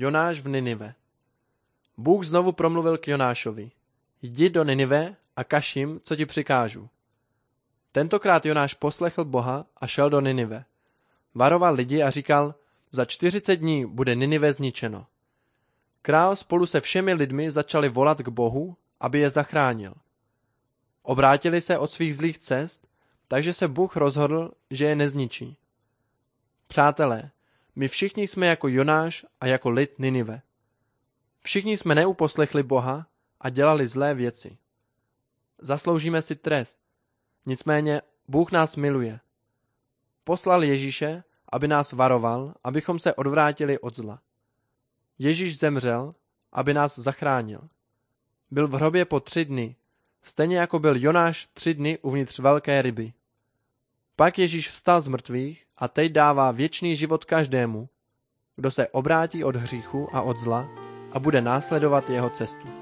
Jonáš v Ninive. Bůh znovu promluvil k Jonášovi. Jdi do Ninive a kaž jim, co ti přikážu. Tentokrát Jonáš poslechl Boha a šel do Ninive. Varoval lidi a říkal, za 40 dní bude Ninive zničeno. Král spolu se všemi lidmi začali volat k Bohu, aby je zachránil. Obrátili se od svých zlých cest, takže se Bůh rozhodl, že je nezničí. Přátelé, my všichni jsme jako Jonáš a jako lid Ninive. Všichni jsme neuposlechli Boha a dělali zlé věci. Zasloužíme si trest. Nicméně Bůh nás miluje. Poslal Ježíše, aby nás varoval, abychom se odvrátili od zla. Ježíš zemřel, aby nás zachránil. Byl v hrobě po 3 dny, stejně jako byl Jonáš 3 dny uvnitř velké ryby. Pak Ježíš vstal z mrtvých a teď dává věčný život každému, kdo se obrátí od hříchu a od zla a bude následovat jeho cestu.